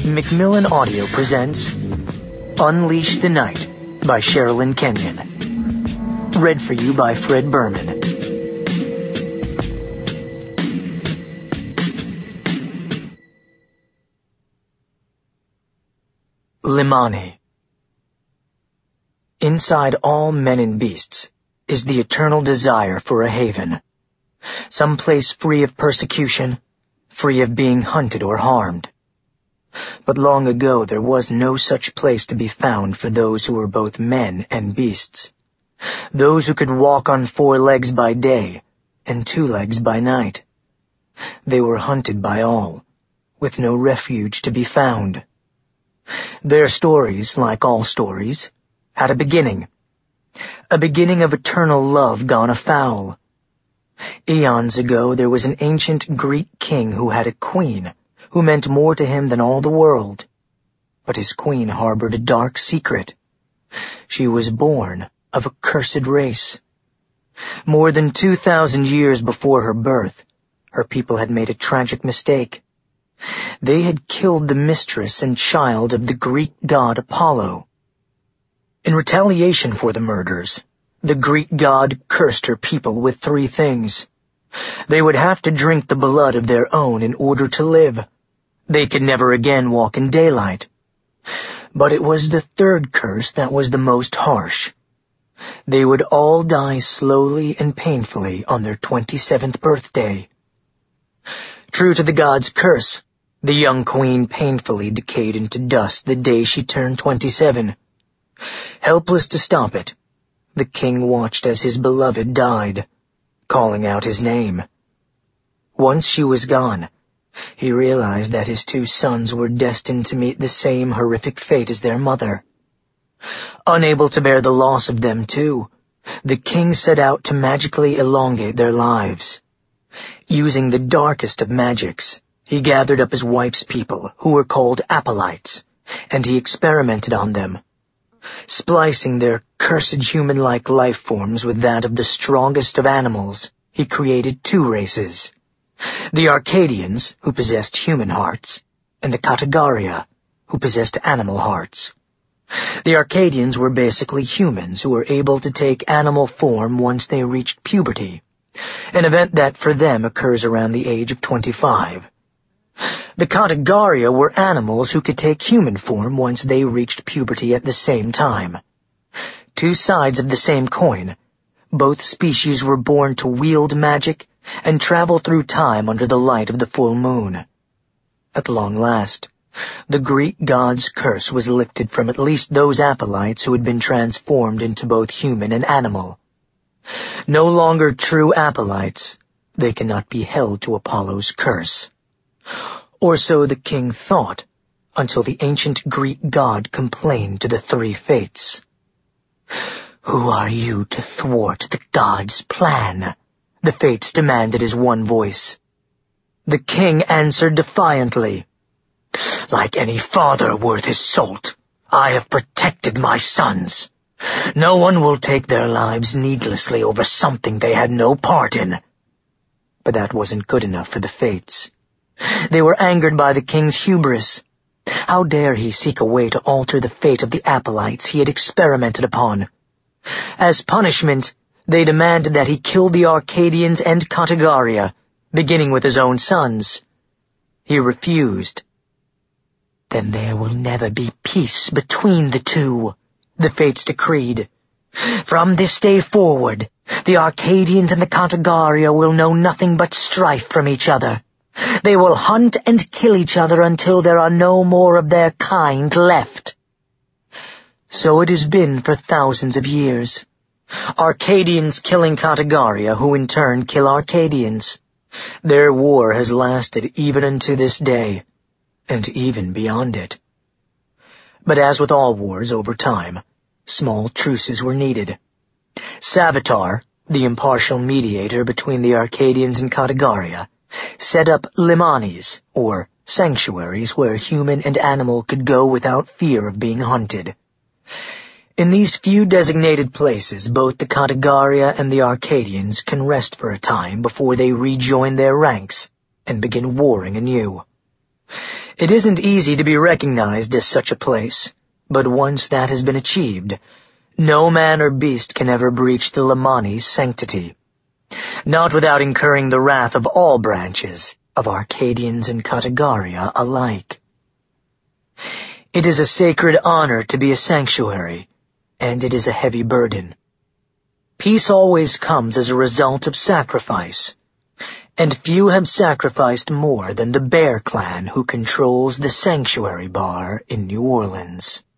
Macmillan Audio presents Unleash the Night by Sherilyn Kenyon. Read for you by Fred Berman. Limani. Inside all men and beasts is the eternal desire for a haven, some place free of persecution, free of being hunted or harmed. But long ago there was no such place to be found for those who were both men and beasts, those who could walk on 4 legs by day and 2 legs by night. They were hunted by all, with no refuge to be found. Their stories, like all stories, had a beginning of eternal love gone afoul. Eons ago there was an ancient Greek king who had a queen who meant more to him than all the world. But his queen harbored a dark secret. She was born of a cursed race. More than 2,000 years before her birth, her people had made a tragic mistake. They had killed the mistress and child of the Greek god Apollo. In retaliation for the murders, the Greek god cursed her people with 3 things. They would have to drink the blood of their own in order to live. They could never again walk in daylight. But it was the 3rd curse that was the most harsh. They would all die slowly and painfully on their 27th birthday. True to the god's curse, the young queen painfully decayed into dust the day she turned 27. Helpless to stop it, the king watched as his beloved died, calling out his name. Once she was gone, he realized that his 2 sons were destined to meet the same horrific fate as their mother. Unable to bear the loss of them too, the king set out to magically elongate their lives. Using the darkest of magics, he gathered up his wife's people, who were called Apollites, and he experimented on them. Splicing their cursed human-like life forms with that of the strongest of animals, he created 2 races. The Arcadians, who possessed human hearts, and the Katagaria, who possessed animal hearts. The Arcadians were basically humans who were able to take animal form once they reached puberty, an event that for them occurs around the age of 25. The Katagaria were animals who could take human form once they reached puberty at the same time. 2 sides of the same coin. Both species were born to wield magic and travel through time under the light of the full moon. At long last, the Greek god's curse was lifted from at least those Apollites who had been transformed into both human and animal. No longer true Apollites, they cannot be held to Apollo's curse. Or so the king thought, until the ancient Greek god complained to the 3 fates. "Who are you to thwart the god's plan?" the fates demanded as one voice. The king answered defiantly, "Like any father worth his salt, I have protected my sons. No one will take their lives needlessly over something they had no part in." But that wasn't good enough for the fates. They were angered by the king's hubris. How dare he seek a way to alter the fate of the Apollites he had experimented upon? As punishment, they demanded that he kill the Arcadians and Katagaria, beginning with his own sons. He refused. "Then there will never be peace between the 2, the fates decreed. "From this day forward, the Arcadians and the Katagaria will know nothing but strife from each other. They will hunt and kill each other until there are no more of their kind left." So it has been for thousands of years. Arcadians killing Katagaria, who in turn kill Arcadians. Their war has lasted even unto this day, and even beyond it. But as with all wars over time, small truces were needed. Savitar, the impartial mediator between the Arcadians and Katagaria, set up limanis, or sanctuaries where human and animal could go without fear of being hunted. In these few designated places, both the Katagaria and the Arcadians can rest for a time before they rejoin their ranks and begin warring anew. It isn't easy to be recognized as such a place, but once that has been achieved, no man or beast can ever breach the Lamani's sanctity, not without incurring the wrath of all branches, of Arcadians and Katagaria alike. It is a sacred honor to be a sanctuary, and it is a heavy burden. Peace always comes as a result of sacrifice, and few have sacrificed more than the Bear Clan who controls the Sanctuary Bar in New Orleans.